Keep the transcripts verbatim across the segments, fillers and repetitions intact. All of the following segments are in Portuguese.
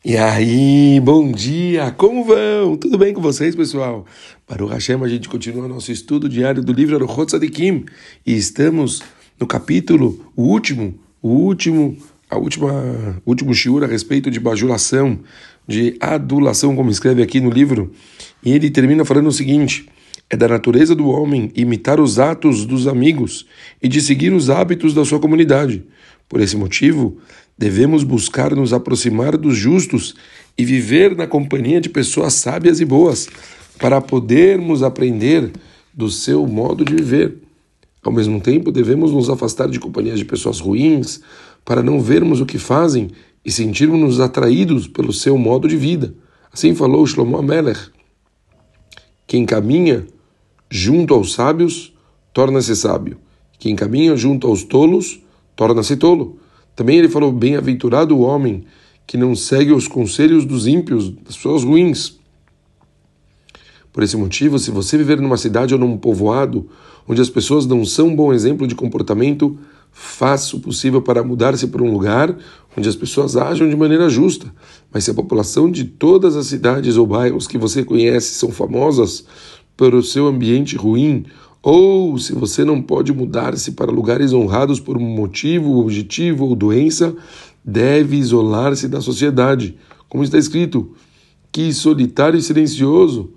E aí, bom dia, como vão? Tudo bem com vocês, pessoal? Baruch Hashem, a gente continua nosso estudo diário do livro Aruchot Tzadikim e estamos no capítulo, o último, o último, a última, o último shiur a respeito de bajulação, de adulação, como escreve aqui no livro, e ele termina falando o seguinte: é da natureza do homem imitar os atos dos amigos e de seguir os hábitos da sua comunidade. Por esse motivo, devemos buscar nos aproximar dos justos e viver na companhia de pessoas sábias e boas, para podermos aprender do seu modo de viver. Ao mesmo tempo, devemos nos afastar de companhias de pessoas ruins, para não vermos o que fazem e sentirmos-nos atraídos pelo seu modo de vida. Assim falou Shlomo HaMelech: quem caminha junto aos sábios, torna-se sábio. Quem caminha junto aos tolos, torna-se tolo. Também ele falou: bem-aventurado o homem que não segue os conselhos dos ímpios, das pessoas ruins. Por esse motivo, se você viver numa cidade ou num povoado onde as pessoas não são um bom exemplo de comportamento, faça o possível para mudar-se para um lugar onde as pessoas ajam de maneira justa. Mas se a população de todas as cidades ou bairros que você conhece são famosas pelo seu ambiente ruim, ou se você não pode mudar-se para lugares honrados por um motivo, objetivo ou doença, deve isolar-se da sociedade. Como está escrito: que solitário e silencioso,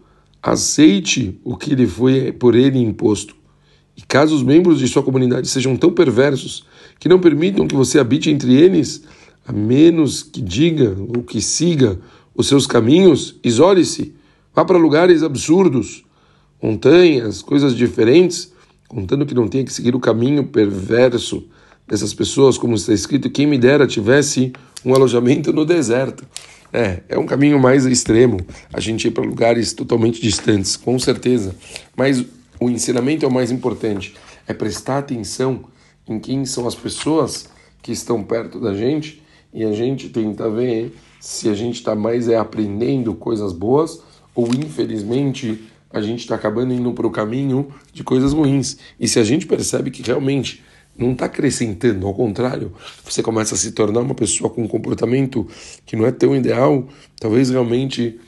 aceite o que lhe foi por ele imposto. E caso os membros de sua comunidade sejam tão perversos que não permitam que você habite entre eles, a menos que diga ou que siga os seus caminhos, isole-se, vá para lugares absurdos, montanhas, coisas diferentes, contando que não tenha que seguir o caminho perverso dessas pessoas, como está escrito: quem me dera tivesse um alojamento no deserto. É, é um caminho mais extremo, a gente ir para lugares totalmente distantes, com certeza. Mas o ensinamento é o mais importante, é prestar atenção em quem são as pessoas que estão perto da gente e a gente tenta ver se a gente está mais é aprendendo coisas boas ou, infelizmente, a gente está acabando indo para o caminho de coisas ruins. E se a gente percebe que realmente não está acrescentando, ao contrário, você começa a se tornar uma pessoa com um comportamento que não é tão ideal, talvez realmente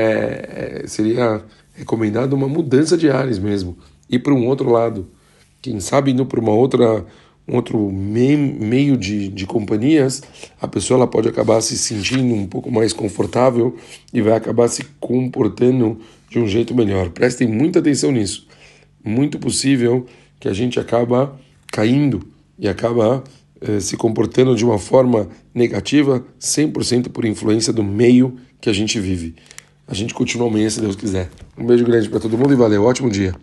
é, seria recomendado uma mudança de ares mesmo, ir para um outro lado. Quem sabe indo para uma outra, um outro me, meio de, de companhias, a pessoa ela pode acabar se sentindo um pouco mais confortável e vai acabar se comportando de um jeito melhor. Prestem muita atenção nisso. Muito possível que a gente acaba caindo e acaba eh, se comportando de uma forma negativa, cem por cento por influência do meio que a gente vive. A gente continua amanhã, se Deus quiser. Um beijo grande para todo mundo e valeu, ótimo dia.